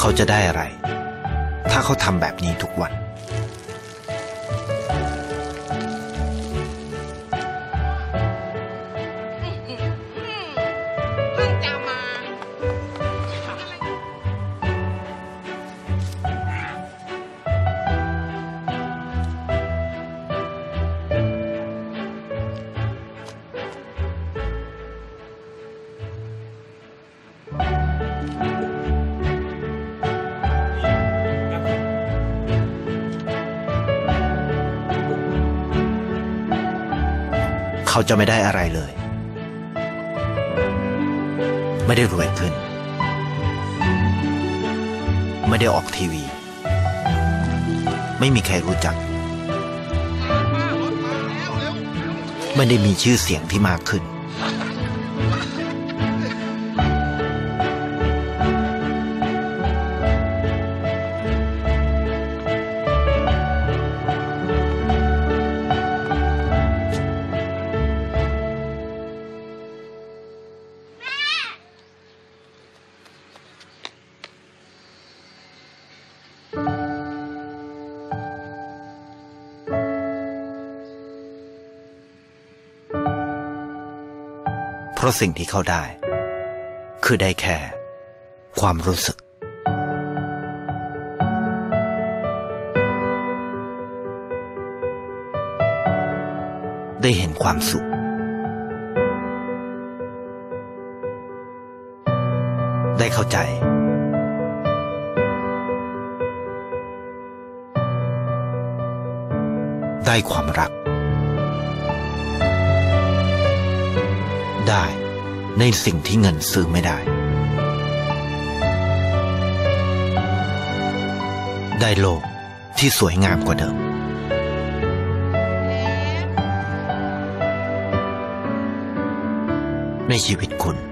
จะได้อะไรถ้าเขาทำแบบนี้ทุกวันเพิ่งจะมาเขาจะไม่ได้อะไรเลย ไม่ได้รวยขึ้น ไม่ได้ออกทีวี ไม่มีใครรู้จัก ไม่ได้มีชื่อเสียงที่มากขึ้นเพราะสิ่งที่เขาได้คือได้แค่ความรู้สึกได้เห็นความสุขได้เข้าใจได้ความรักได้ในสิ่งที่เงินซื้อไม่ได้ได้โลกที่สวยงามกว่าเดิมในชีวิตคุณ